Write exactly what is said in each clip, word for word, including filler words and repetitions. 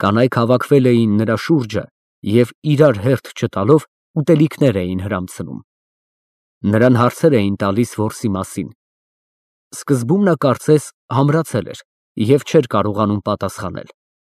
Կանայք հավաքվել էին նրա շուրջը և իրար հերթ չտալով ուտելիքներ էին հրամցնում։ Նրան հարցեր էին տալիս որսի մասին։ Սկզբում նա կարծես համրացել էր և չէր կարողանում պատասխանել։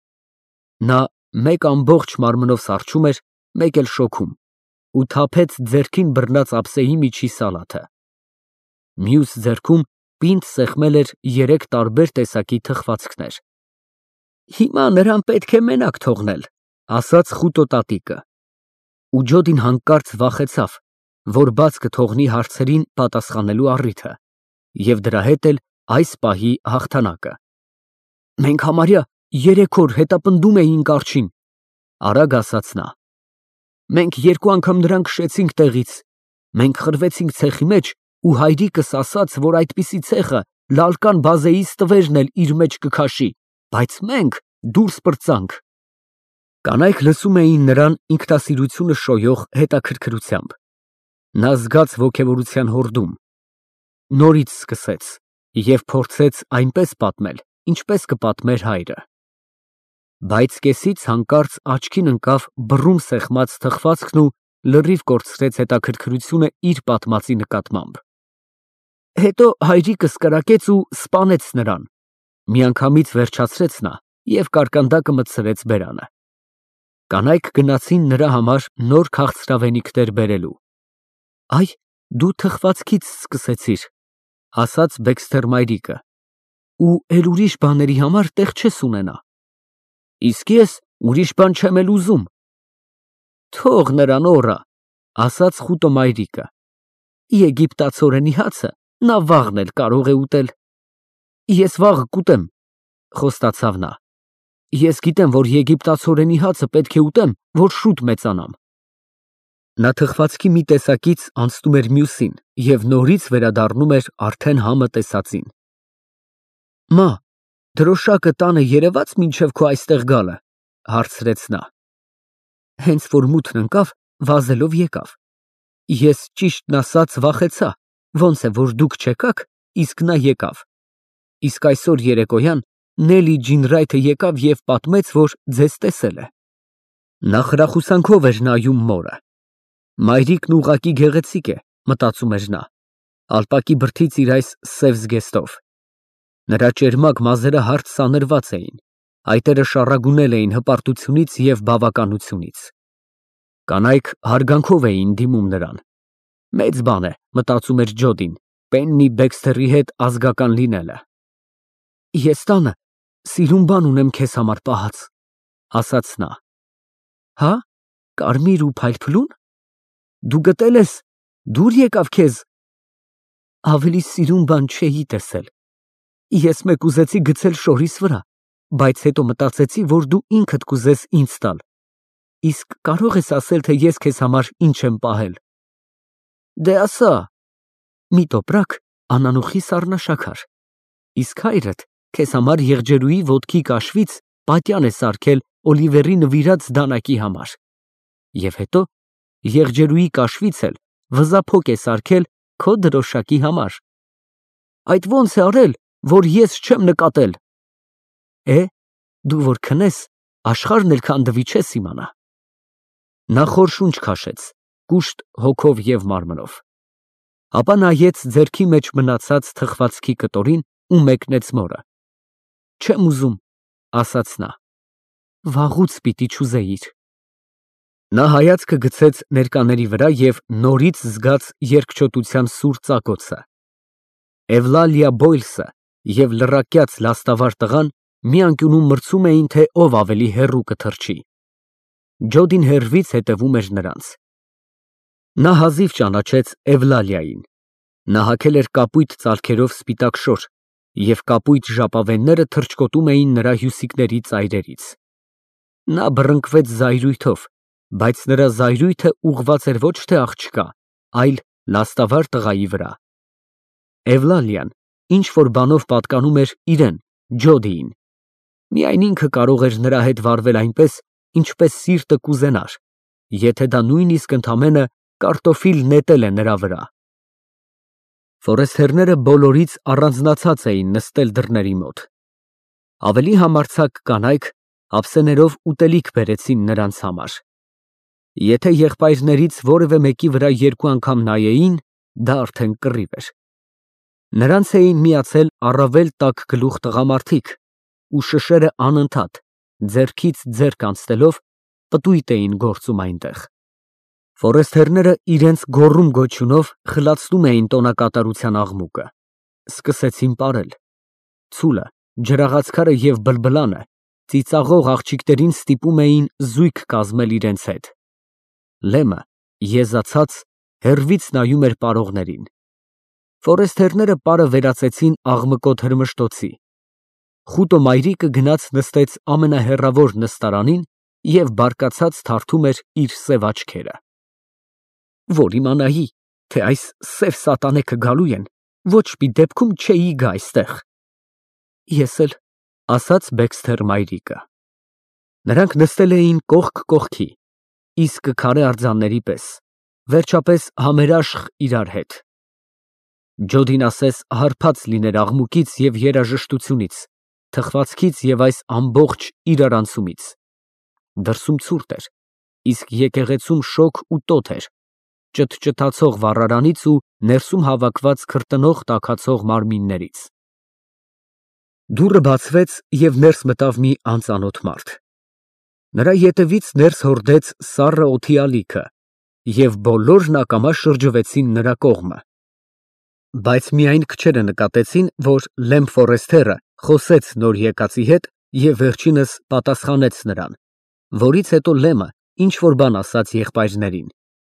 Նա մեկ ամբողջ մարմնով սառչում էր, մեկ էլ շոգում ու թափեց ձեռքին բռնած ափսեի միջի սալաթը։ Մյուս ձեռքում պինդ սեղմել էր երեք տարբեր տեսակի թխվածքներ։ Հիմա նրան պետք է մենակ թողնել, ասաց խուտոտատիկը։ Ու Ջոդին հանկարծ վախեցավ, որ բաց կթողնի հարցերին պատասխանելու առիթը և դրա հետ էլ այս պահի հաղթանակը։ Մենք համարյա երեք օր հետապնդում էինք արջին, արագ ասաց նա։ Մենք երկու անգամ նրան քշեցինք տեղից, մենք խրվեցինք ցեխի մեջ ու հայրիկս ասաց, որ այդպիսի ցեխը Լալկան բազեից տվերն էլ իր մեջ կքաշի, բայց մենք դուրս պրծանք։ Կանայք լսում էին նրան ինքնասիրությունը շոյող հետաքրքրությամբ։ Նա զգաց ոգևորության հորդում, նորից սկսեց և փորձեց այնպես պատմել, ինչպես կպատմեր հայրը։ Բայց կեսից հանկարծ աչքին ընկավ բռում սեղմած թխվածքն ու լրիվ կորցրեց հետաքրքրությունը իր պատմածի նկատմամբ։ Հետո հայրիկս կրակեց ու սպանեց նրան, միանգամից վերջացրեց նա և կարկանդակը մտցրեց բերանը։ Կանայք գնացին նրա համար նոր քաղցրավենիքներ բերելու։ Այ, դու թխվածքից սկսեցիր, ասաց Բեքսթեր մայրիկը, ու էլ ուրիշ բաների համար տեղ չես ունենա։ Իսկ ես ուրիշ բան չեմ էլ ուզում։ Թող նրան օռա, ասաց խուտո մայրիկը։ Եգիպտացորենի հացը նա վաղն էլ կարող է ուտել։ Ես վաղը կուտեմ, խոստացավ նա։ Ես գիտեմ, որ եգիպտացորենի հացը պետք է ուտեմ, որ շուտ մեծանամ։ Նա թխվածքի մի տեսակից անցնում էր մյուսին և նորից վերադառնում էր արդեն համը տեսածին։ Մա, դրոշակը տանը երևաց մինչև քո այստեղ գալը, հարցրեց նա։ Հենց որ մութն ընկավ, վազելով եկավ։ Ես ճիշտն ասած վախեցա, ոնց է, որ դուք չեկաք, իսկ նա եկավ։ Իսկ այսօր երեկոյան Նելի Ջինրայթը եկավ և պատմեց, որ ձեզ տեսել է։ Նա խրախուսանքով էր նայում մորը։ Մայրիկն ուղղակի գեղեցիկ է, մտածում էր նա, ալպակի բրդից իր այս սև զգեստով։ Նրա ճերմակ մազերը հարթ սանրված էին, այտերը շառագունել էին հպարտությունից և բավականությունից։ Կանայք հարգանքով էին դիմում նրան։ Մեծ բան է, մտածում էր Ջոդին, Պեննի Բեքսթերի հետ ազգական լինելը։ Ես տանը սիրուն բան ունեմ քեզ համար պահած, ասաց նա։ Հա, կարմիր ու փայլփլո՞ւն։ Դու գտել ես, դուր եկավ քեզ։ Ավելի սիրուն բան չէի տեսել։ Ես մեկ ուզեցի գցել շորիս վրա, բայց հետո մտածեցի, որ դու ինքդ կուզես ինձ տալ։ Իսկ կարող ես ասել, թե ես քեզ համար ինչ եմ պահել։ Դե ասա։ Մի տոպրակ անանուխի սառնաշաքար։ Իսկ հայրդ քեզ համար եղջերուի ոտքի կաշվից պատյան է սարքել Օլիվերի նվիրած դանակի համար։ Եվ հետո եղջերուի կաշվից էլ վզափոկ է սարքել քո դրոշակի համար։ Այդ ո՞նց է արել, որ ես չեմ նկատել։ Է, դու որ քնես, աշխարհն էլ քանդվի չես իմանա։ Նա խոր շունչ քաշեց, կուշտ հոգով և մարմնով։ Ապա նայեց ձեռքի մեջ մնացած թխվածքի կտորին ու մեկնեց մորը։ Չեմ ուզում, ասաց նա։ Վաղուց պիտի չուզեիր։ Նա հայացքը գցեց ներկաների վրա և նորից զգաց երկչոտության սուր ծակոցը։ Էվլալիա Բոյլսը և լռակյաց լաստավար տղան մի անկյունում մրցում էին, թե ով ավելի հեռու կթռչի։ Ջոդին հեռվից հետևում էր նրանց։ Նա հազիվ ճանաչեց Էվլալիային։ Նա հագել էր կապույտ ծալքերով սպիտակ շոր, և կապույտ ժապավենները թռչկոտում էին նրա հյուսիկների ծայրերից։ Նա բռնկվեց զայրույթով, բայց նրա զայրույթը ուղղված էր ոչ թե աղջկա, այլ լաստավար տղայի վրա։ Էվլալիան ինչ-որ բանով պատկանում էր իրեն, Ջոդիին։ Միայն ինքը կարող էր նրա հետ վարվել այնպես, ինչպես սիրտը կուզենար, եթե դա նույնիսկ ընդամենը կարտոֆիլ նետել է նրա վրա։ Ֆորեստերները բոլորից առանձնացած էին նստել դռների մոտ։ Ավելի համարձակ կանայք ափսեներով ուտելիք բերեցին նրանց համար։ Եթե եղբայրներից որևէ մեկի վրա երկու անգամ նայեին, դա արդեն կռիվ էր։ Նրանց էին միացել առավել տաք գլուխ տղամարդիկ ու շշերը անընդհատ, ձեռքից ձեռք անցնելով, պտույտ էին գործում այնտեղ։ Ֆորեստերները իրենց գոռում-գոչյունով խլացնում էին տոնակատարության աղմուկը, սկսեցին պարել։ Ցուլը, ջրաղացքարը և բլբլանը ծիծաղող աղջիկներին ստիպում էին զույգ կազմել իրենց հետ։ Լեմը, եզացած, հեռվից նայում էր պարողներին։ Ֆորեստերները պարը վերածեցին աղմկոտ հրմշտոցի։ Խուտո մայրիկը գնաց նստեց ամենահեռավոր նստարանին և բարկացած թարթում էր իր սև աչքերը։ Որ իմանայի, թե այս սև սատանեքը գալու են, ոչ մի դեպքում չէի գա այստեղ։ Ես էլ, ասաց Բեքսթեր մայրիկը։ Նրանք նստել էին կողք կողքի, իսկ քարե արձանների պես, վերջապես համերաշխ իրար հետ։ Ջոդին ասես հարբած լիներ աղմուկից և երաժշտությունից, թխվածքից և այս ամբողջ իրարանցումից։ Դրսում ցուրտ էր, իսկ եկեղեցում շոգ ու տոթ էր, ճթճթացող վառարանից ու ներսում հավաքված քրտնող տաքացող մարմիններից։ Դուռը բացվեց և ներս մտավ մի անծանոթ մարդ։ Նրա ետևից ներս հորդեց սառը օդի ալիքը, և բոլորն ակամա շրջվեցին նրա կողմը։ Բայց միայն քչերը նկատեցին, որ Լեմ Ֆորեսթերը խոսեց նոր եկածի հետ և վերջինս պատասխանեց նրան, որից հետո Լեմը ինչ֊որ բան ասաց եղբայրներին։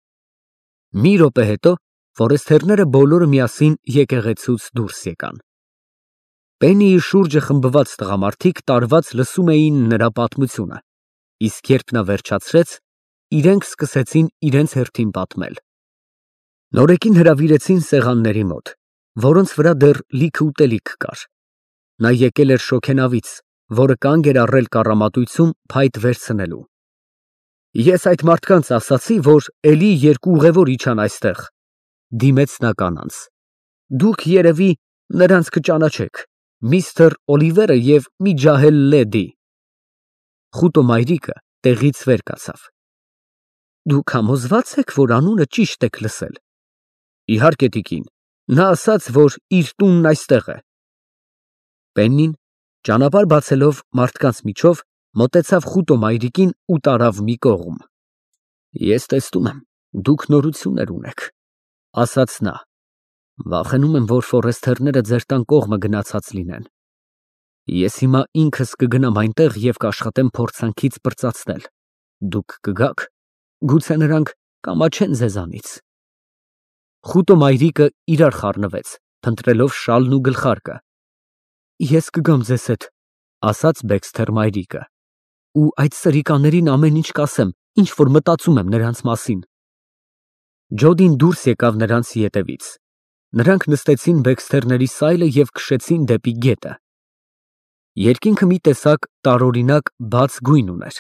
Մի րոպե հետո ֆորեստերները բոլորը միասին եկեղեցուց դուրս եկան։ Պեննիի շուրջը խմբված տղամարդիկ տարված լսում էին նրա պատմությունը, իսկ երբ նա վերջացրեց, իրենք սկսեցին իրենց հերթին պատմել։ Նորեկին հրավիրեցին սեղանների մոտ, որոնց վրա դեռ լիքը ուտելիք կար։ Նա եկել էր շոգենավից, որը կանգ էր առել կառամատույցում փայտ վերցնելու։ Ես այդ մարդկանց ասացի, որ էլի երկու ուղևոր իջան այստեղ, դիմեց նա կանանց։ Դուք երևի նրանց կճանաչեք, միստր Օլիվերը և մի ջահել լեդի։ Խուտո մայրիկը տեղից վեր կացավ։ Դուք համոզվա՞ծ եք, որ անունը ճիշտ եք լսել։ Իհարկե, տիկին, նա ասաց, որ իր տունն այստեղ է։ Պեննին, ճանապարհ բացելով մարդկանց միջով, մոտեցավ խուտո մայրիկին ու տարավ մի կողմ։ Ես տեսնում եմ, դուք նորություններ ունեք, ասաց նա։ Վախենում եմ, որ ֆորեստերները ձեր տան կողմը գնացած լինեն։ Ես հիմա ինքս կգնամ այնտեղ և կաշխատեմ փորձանքից պրծացնել։ Դուք կգաք, գուցե նրանք կամաչեն ձեզանից։ Խուտո մայրիկը իրար խառնվեց, փնտրելով շալն ու գլխարկը։ Ես կգամ ձեզ հետ, ասաց Բեքսթեր մայրիկը, ու այդ սրիկաներին ամեն ինչ կասեմ, ինչ որ մտածում եմ նրանց մասին։ Ջոդին դուրս եկավ նրանց ետևից։ Նրանք նստեցին Բեքսթերների սայլը և քշեցին դեպի գետը։ Երկինքը մի տեսակ տարօրինակ բաց գույն ուներ։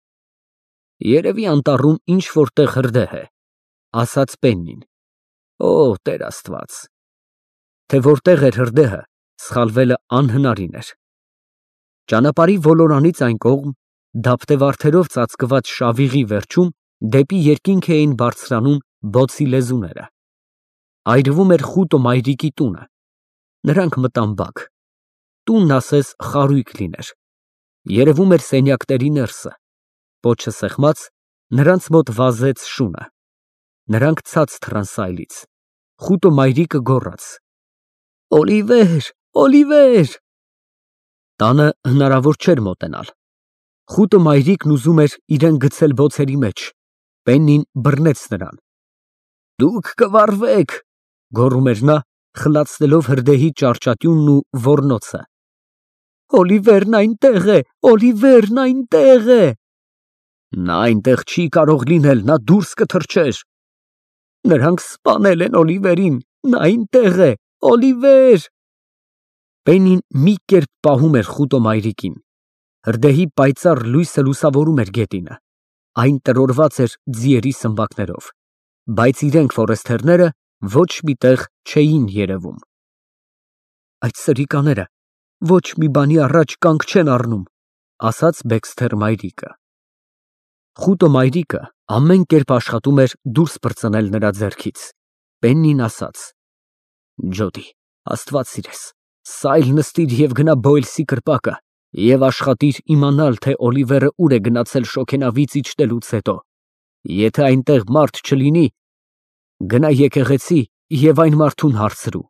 Երևի անտառում ինչ֊որ տեղ հրդեհ է, ասաց Պեննին։ Օ, Տեր Աստված։ Թե որտեղ էր հրդեհը, սխալվելը անհնարին էր։ Ճանապարհի ոլորանից այն կողմ, դափտե վարդերով ծածկված շավիղի վերջում, դեպի երկինք էին բարձրանում բոցի լեզուները։ Այրվում էր խուտո մայրիկի տունը։ Նրանք մտան բակ։ Տունն ասես խարույկ լիներ։ Երևում էր սենյակների ներսը։ Պոչը սեղմած, նրանց մոտ վազեց շունը։ Նրանք ցած թռան սայլից։ Խուտո մայրիկը գոռաց. Օլիվեր, Օլիվեր։ Տանը հնարավոր չէր մոտենալ։ Խուտո մայրիկն ուզում էր իրեն գցել բոցերի մեջ։ Պեննին բռնեց նրան։ Դուք կվառվեք, գոռում էր նա, խլացնելով հրդեհի ճարճատյունն ու ոռնոցը։ Օլիվերն այնտեղ է, Օլիվերն այնտեղ է։ Նա այնտեղ չի կարող լինել, նա դուրս կթռչեր։ Նրանք սպանել են Օլիվերին, նա այնտեղ է, Օլիվեր։ Պեննին մի կերպ պահում էր խուտո մայրիկին։ Հրդեհի պայծառ լույսը լուսավորում էր գետինը։ Այն տրորված էր ձիերի սմբակներով, բայց իրենք ֆորեստերները ոչ մի տեղ չէին երևում։ Այդ սրիկաները ոչ մի բանի առաջ կանգ չեն առնում, ասաց Բեքսթեր մայրիկը։ Խուտո մայրիկը ամեն կերպ աշխատում էր դուրս պրծնել նրա ձեռքից։ Պեննին ասաց. Ջոդի, Աստված սիրես, սա էլ նստիր և գնա Բոյլսի կրպակը և աշխատիր իմանալ, թե Օլիվերը ուր է գնացել շոգենավից իջնելուց հետո։ Եթե այնտեղ մարդ չլինի, գնա եկեղեցի և այն մարդուն հարցրու։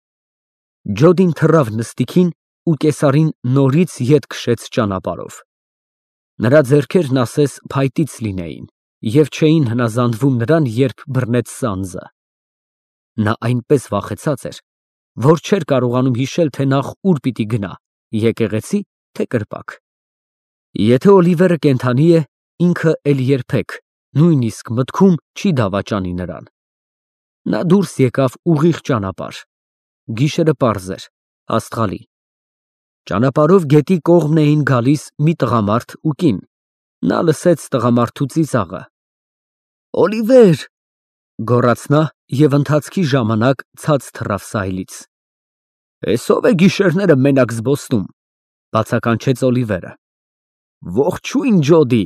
Ջոդին թռավ նստիքին ու կեսարին նորից ետ քշեց ճանապարհով։ Նրա ձեռքերն ասես փայտից լինեին և չէին հնազանդվում նրան, երբ բռնեց սանձը։ Նա այնպես վախեցած էր, որ չէր կարողանում հիշել, թե նախ ուր պիտի գնա, եկեղեցի, թե կրպակ։ Եթե Օլիվերը կենդանի է, ինքը էլ երբեք, նույնիսկ մտքում չի դավաճանի նրան։ Նա դուրս եկավ ուղիղ ճանապարհ։ Գիշերը պարզ էր, աստղալի։ Ճանապարհով գետի կողմն էին գալիս մի տղամարդ ու կին։ Նա լսեց տղամարդու ծիծաղը։ Օլիվեր, գոռաց նա և ընթացքի ժամանակ ցած թռավ սայլից։ Էս ո՞վ է գիշերները մենակ զբոսնում, բացականչեց Օլիվերը։ Ողջույն, Ջոդի։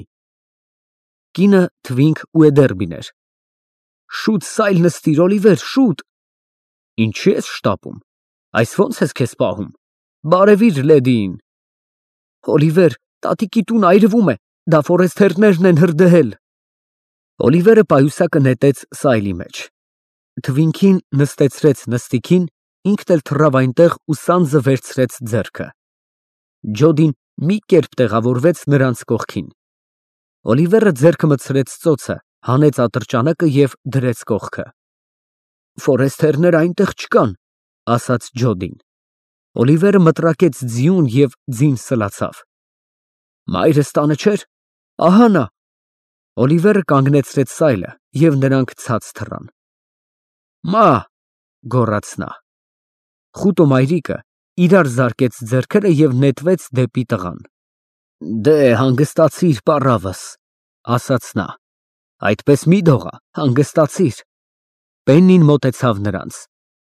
Կինը Թվինք Ուեդերբին էր։ Շուտ սայլ նստիր, Օլիվեր, շուտ։ Ինչի՞ ես շտապում, այս ո՞նց ես քեզ պահում, բարևիր լեդիին։ Օլիվեր, տատիկի տունը այրվում է, դա ֆորեստերներն են հրդեհել։ Օլիվերը պայուսակը նետեց սայլի մեջ։ Թվինքին նստեցրեց նստիքին, ինքն էլ թռավ այնտեղ ու սանձը վերցրեց ձեռքը։ Ջոդին մի կերպ տեղավորվեց նրանց կողքին։ Օլիվերը ձեռքը մտցրեց ծոցը, հանեց ատրճանակը և դրեց կողքը։ Ֆորեստերները այնտեղ չկան, ասաց Ջոդին։ Օլիվերը մտրակեց ձիուն և ձին սլացավ։ Մայրս տանը չէր։ Ահա նա։ Օլիվերը կանգնեցրեց սայլը, և նրանք ցած թռան։ Մա, գոռաց նա։ Խուտո մայրիկը իրար զարկեց ձեռքերը և նետվեց դեպի տղան։ Դե, հանգստացիր, պառավս, ասաց նա։ Այդպես մի դողա, հանգստացիր։ Պեննին մոտեցավ նրանց։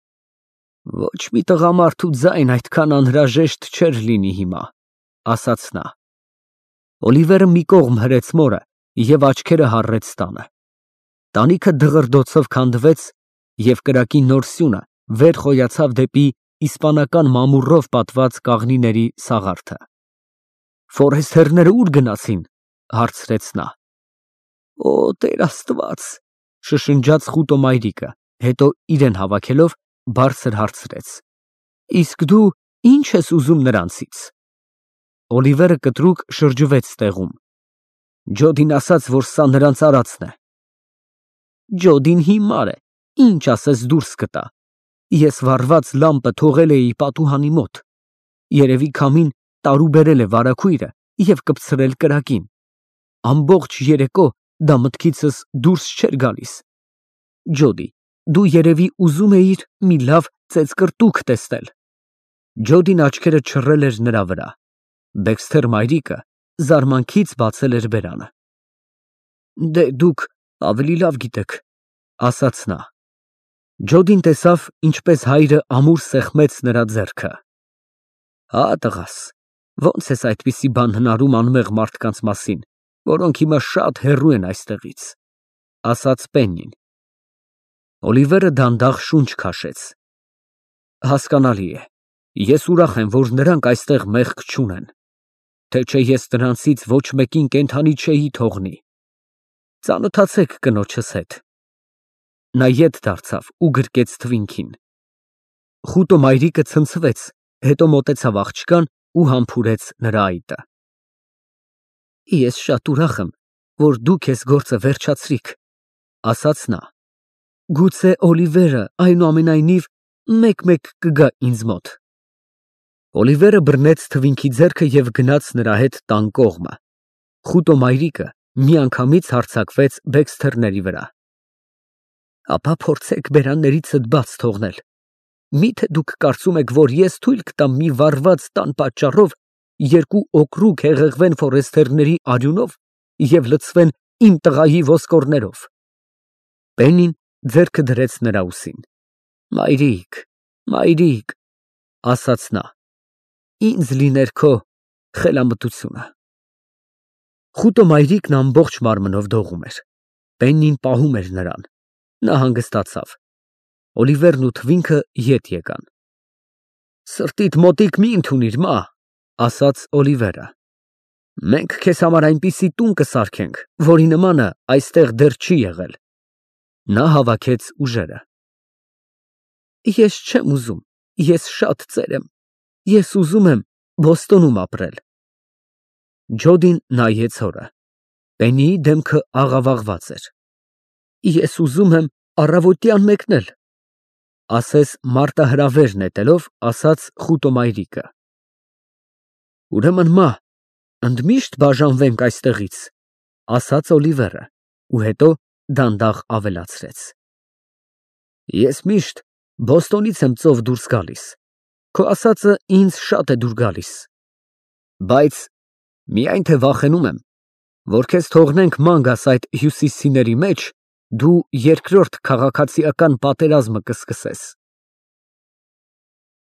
Ոչ մի տղամարդու ձայն այդքան անհրաժեշտ չէր լինի հիմա, ասաց նա։ Օլիվերը մի կողմ հրեց մորը և աչքերը հառեց տանը։ Տանիքը դղրդոցով քանդվեց և կրակի նոր սյունը վեր խոյացավ դեպի իսպանական մամուռով պատված կաղնիների սաղարթը։ Ֆորեստերները ուր գնացին, հարցրեց նա։ Օ, Տեր Աստված, շշնջաց Խուտո մայրիկը, հետո իրեն հավաքելով բարձր հարցրեց. Իսկ դու ի՞նչ ես ուզում նրանցից։ Օլիվերը կտրուկ շրջվեց տեղում։ Ջոդին ասաց, որ սա նրանց արածն է։ Ջոդին հիմար է, ինչ ասես դուրս կտա։ Ես վառված լամպը թողել էի պատուհանի մոտ։ Երևի քամին տարուբերել է վարագույրը և կպցրել կրակին։ Ամբողջ երեկո դա մտքիցս դուրս չէր գալիս։ Ջոդի, դու երևի ուզում էիր մի լավ ծեծկռտուք տեսնել։ Ջոդին աչքերը չռել էր նրա վրա։ Բեքսթեր մայրիկը զարմանքից բացել էր բերանը։ Դե դուք ավելի լավ գիտեք, ասաց նա։ Ջոդին տեսավ, ինչպես հայրը ամուր սեղմեց նրա ձեռքը։ Հա, տղաս, ո՞նց ես այդպիսի բան հնարում անմեղ մարդկանց մասին, որոնք հիմա շատ հեռու են այստեղից, ասաց Պեննին։ Օլիվերը դանդաղ շունչ քաշեց։ Հասկանալի է, ես ուրախ եմ, որ նրանք այստեղ մեղք չունեն, թե չէ ես նրանցից ոչ մեկին կենդանի չէի թողնի։ Ծանոթացեք կնոջս հետ։ Նա ետ դարձավ ու գրկեց Թվինքին։ Խուտո մայրիկը ցնցվեց, հետո մոտեցավ աղջկան ու համբուրեց նրա այտը։ Ես շատ ուրախ եմ, որ դուք ես գործը վերջացրիք, ասաց նա։ Գուցե Օլիվերը այնուամենայնիվ մեկ-մեկ կգա ինձ մոտ։ Օլիվերը բռնեց Թվինքի ձեռքը և գնաց նրա հետ տան կողմը։ Խուտո մայրիկը միանգամից հարձակվեց Բեքսթերների վրա։ Ապա փորձեք բերաններիցդ բաց թողնել։ Մի՞թե դուք կարծում եք, որ ես թույլ կտամ մի վառված տան պատճառով երկու օկրուկ հեղեղվեն ֆորեստերների արյունով և լցվեն իմ տղայի ոսկորներով։ Պեննին ձեռքը դրեց նրա ուսին։ Մայրիկ, մայրիկ, ասաց նա, ինձ լիներ քո խելամտությունը։ Խուտո մայրիկն ամբողջ մարմնով դողում էր։ Պեննին պահում էր նրան։ Նա հանգստացավ։ Օլիվերն ու թվինքը ետ եկան։ Սրտիդ մոտիկ մի ընդունիր, մա, ասաց Օլիվերը։ Մենք քեզ համար այնպիսի տուն կսարքենք, որի նմանը այստեղ դեռ չի եղել։ Նա հավաքեց ուժերը։ Ես չեմ ուզում, ես շատ ծեր եմ, ես ուզում եմ Բոստոնում ապրել։ Ջոդին նայեց հորը։ Պեննիի դեմքը աղավաղված էր։ Ես ուզում եմ առավոտյան մեկնել, ասես մարտահրավեր նետելով, ասաց խուտո մայրիկը։ Ուրեմն, մա, ընդմիշտ բաժանվենք այստեղից, ասաց Օլիվերը ու հետո դանդաղ ավելացրեց. Ես միշտ Բոստոնից եմ ծով դուրս գալիս, քո ասածը ինձ շատ է դուր գալիս, բայց միայն թե վախենում եմ, որ քեզ թողնենք ման գաս այդ հյուսիսցիների մեջ, դու երկրորդ քաղաքացիական պատերազմը կսկսես։